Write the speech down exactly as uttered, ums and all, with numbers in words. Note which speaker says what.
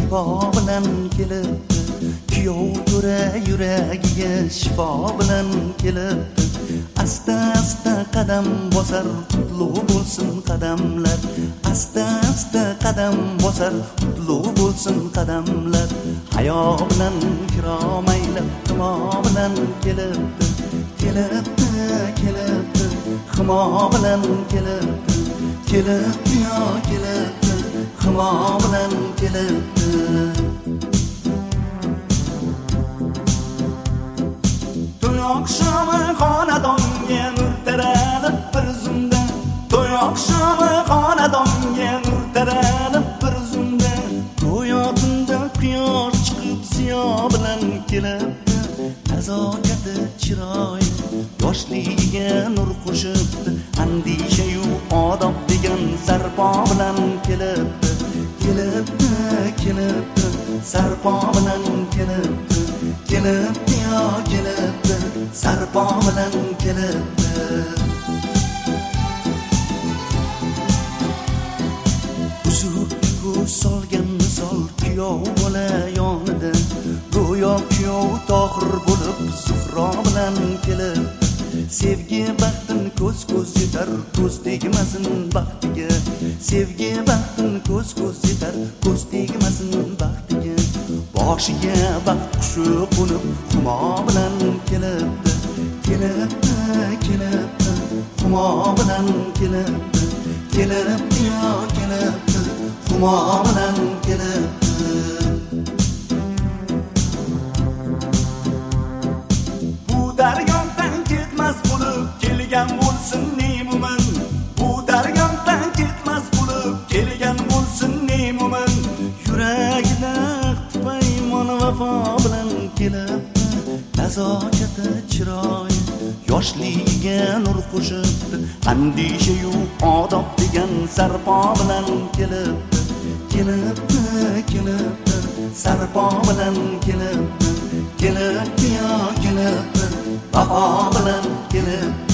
Speaker 1: shifo bilan kelibdi, kuyov to'ra yuragiga shifo bilan kelibdi. Asta asta qadam bosar, qutlug' bo'lsin qadamlar. Asta asta qadam bosar, qutlug' bo'lsin qadamlar. Hayo bilan kiromaylab himo bilan kelibdi, kelibdi, kelibdi, himo bilan kelibdi, kelibdi, yo kelibdi, himo bilan kelibdi. To'y oqshomi xonadonga nur taralib bir zumda, to'y oqshomi xonadonga nur taralib bir zumda. Go'yo tunda quyosh chiqib ziyo bilan kelibdi, nazokati chiroy yoshligiga nur qo'shibdi. Andisha-yu odob degan sarpo bilan kelibdi, kelibdi, kelibdi, sarpo bilan kelibdi, kelibdi, yo kelibdi, sarpo bilan kelibdi. Uzukka ko'z solgan misol kuyov bola yonida, go'yo kuyov tohir bo'lib Zuhro bilan kelibdi. Sevgi baxtin ko'z ko'z yetar, ko'z tegmasin baxtiga. Sevgi baxtin ko'z ko'z yetar, ko'z tegmasin baxtiga. Boshiga baxt qushi qo'nib humo bilan kelibdi, kelibdi, kelibdi, humo bilan kelibdi, kelibdi, yo kelibdi, humo bilan kelibdi. Bu daryodan ketmas bo'lib kelgan bo'lsin nemuman, bu daryodan ketmas bo'lib kelgan bo'lsin nemuman. Yuragida paymon vafo bilan kelibdi, nazokati chiroy yoshligiga nur qo'shibdi. Andisha-yu odob degan sarpo bilan kelibdi, kelibdi, kelibdi, sarpo bilan kelibdi, kelibdi, yo kelibdi, vafo bilan kelibdi.